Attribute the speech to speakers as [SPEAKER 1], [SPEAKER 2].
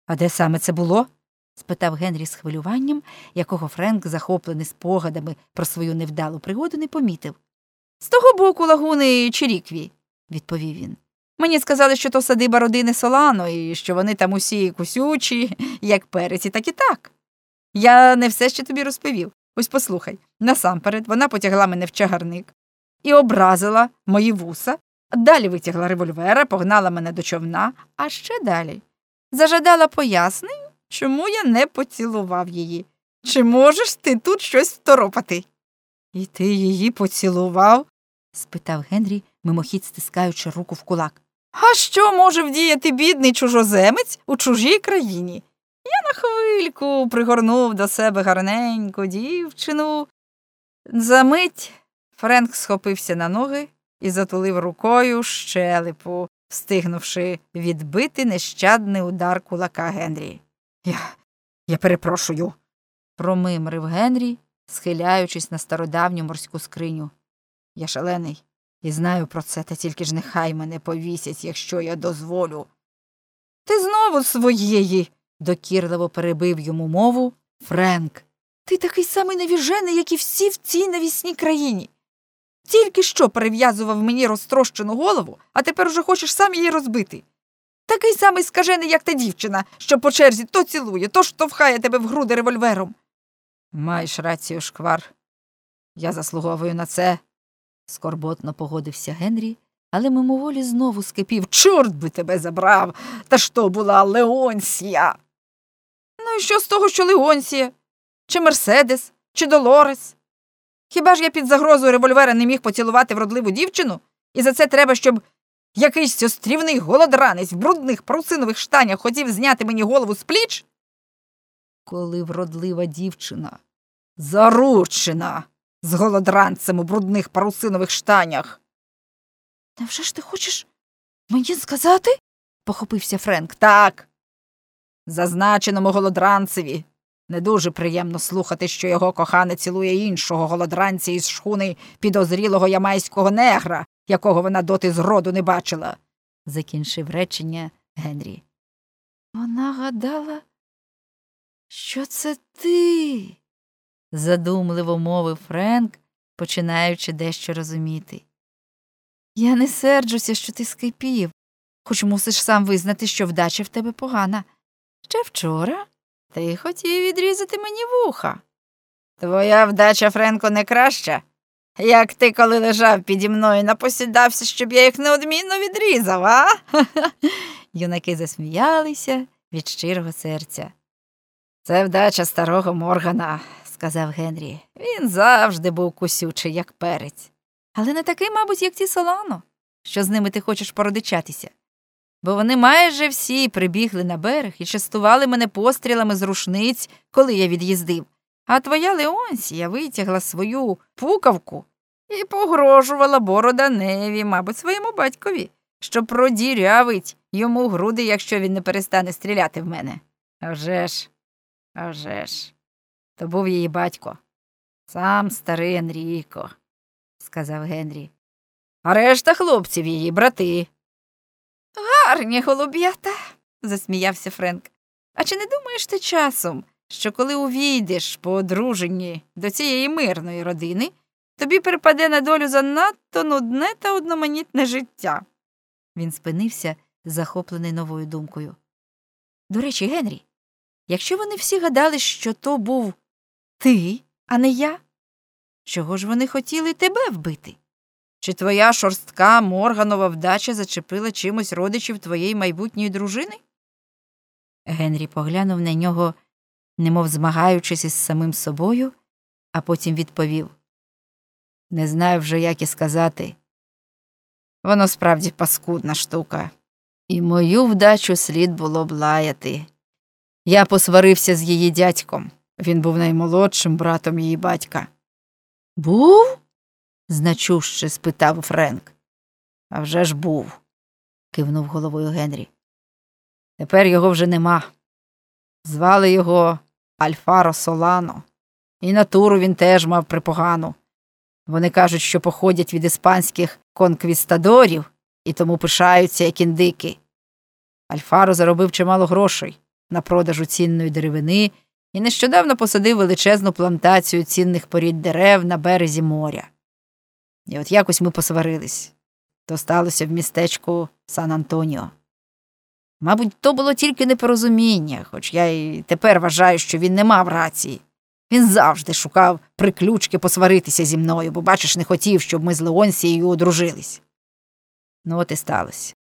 [SPEAKER 1] А де саме це було? Спитав Генрі з хвилюванням, якого Френк, захоплений спогадами про свою невдалу пригоду, не помітив. З того боку лагуни Чирікві, відповів він. Мені сказали, що то садиба родини Солано, і що вони там усі кусючі, як перець, і так і так. Я не все ще тобі розповів. Ось послухай. Насамперед вона потягла мене в чагарник і образила мої вуса, далі витягла револьвера, погнала мене до човна, а ще далі зажадала пояснень, чому я не поцілував її. Чи можеш ти тут щось второпати? І ти її поцілував? Спитав Генрі, мимохідь стискаючи руку в кулак. А що може вдіяти бідний чужоземець у чужій країні? Я на хвильку пригорнув до себе гарненьку дівчину. Замить Френк схопився на ноги і затулив рукою щелепу, встигнувши відбити нещадний удар кулака Генрі. Я перепрошую, промимрив Генрі, схиляючись на стародавню морську скриню. Я шалений і знаю про це, та тільки ж нехай мене повісять, якщо я дозволю. Ти знову своєї, докірливо перебив йому мову Френк. Ти такий самий навіжений, як і всі в цій навісній країні. Тільки що перев'язував мені розтрощену голову, а тепер уже хочеш сам її розбити. Такий самий скажений, як та дівчина, що по черзі то цілує, то штовхає тебе в груди револьвером. Маєш рацію, шквар. Я заслуговую на це, скорботно погодився Генрі, але мимоволі знову скипів. Чорт би тебе забрав! Та ж то була Леонсія! Ну і що з того, що Леонсія? Чи Мерседес? Чи Долорес? Хіба ж я під загрозою револьвера не міг поцілувати вродливу дівчину? І за це треба, щоб якийсь острівний голодранець в брудних парусинових штанях хотів зняти мені голову з пліч? Коли вродлива дівчина заручена з голодранцем у брудних парусинових штанях. Невже ж ти хочеш мені сказати? Похопився Френк. Так. Зазначеному голодранцеві не дуже приємно слухати, що його коханий цілує іншого голодранця із шхуни підозрілого ямайського негра, якого вона доти зроду не бачила. Закінчив речення Генрі. Вона гадала, що це ти, задумливо мовив Френк, починаючи дещо розуміти. Я не серджуся, що ти скипів, хоч мусиш сам визнати, що вдача в тебе погана. Ще вчора ти хотів відрізати мені вуха. Твоя вдача, Френко, не краща, як ти, коли лежав піді мною, напосідався, щоб я їх неодмінно відрізав, а? Юнаки засміялися від щирого серця. Це вдача старого Моргана, сказав Генрі. Він завжди був кусючий, як перець. Але не такий, мабуть, як ті Солано, що з ними ти хочеш породичатися. Бо вони майже всі прибігли на берег і частували мене пострілами з рушниць, коли я від'їздив. А твоя Леонсія витягла свою пукавку і погрожувала Бороданеві, мабуть, своєму батькові, що продірявить йому груди, якщо він не перестане стріляти в мене. А вже ж, то був її батько, сам старий Енріко, сказав Генрі. А решта хлопців її брати. Гарні голуб'ята, засміявся Френк. А чи не думаєш ти часом, що коли увійдеш по одруженні до цієї мирної родини, тобі припаде на долю занадто нудне та одноманітне життя? Він спинився, захоплений новою думкою. До речі, Генрі, якщо вони всі гадали, що то був ти, а не я, чого ж вони хотіли тебе вбити? Чи твоя шорстка Морганова вдача зачепила чимось родичів твоєї майбутньої дружини? Генрі поглянув на нього, немов змагаючись із самим собою, а потім відповів. Не знаю вже, як і сказати. Воно справді паскудна штука. І мою вдачу слід було б лаяти. Я посварився з її дядьком. Він був наймолодшим братом її батька. Був? Значуще спитав Френк. А вже ж був, кивнув головою Генрі. Тепер його вже нема. Звали його Альфаро Солано. І натуру він теж мав припогану. Вони кажуть, що походять від іспанських конквістадорів і тому пишаються, як індики. Альфаро заробив чимало грошей, на продажу цінної деревини і нещодавно посадив величезну плантацію цінних порід дерев на березі моря. І от якось ми посварились. То сталося в містечку Сан-Антоніо. Мабуть, то було тільки непорозуміння, хоч я й тепер вважаю, що він не мав рації. Він завжди шукав приключки посваритися зі мною, бо, бачиш, не хотів, щоб ми з Леонсією одружились. Ну от і сталося.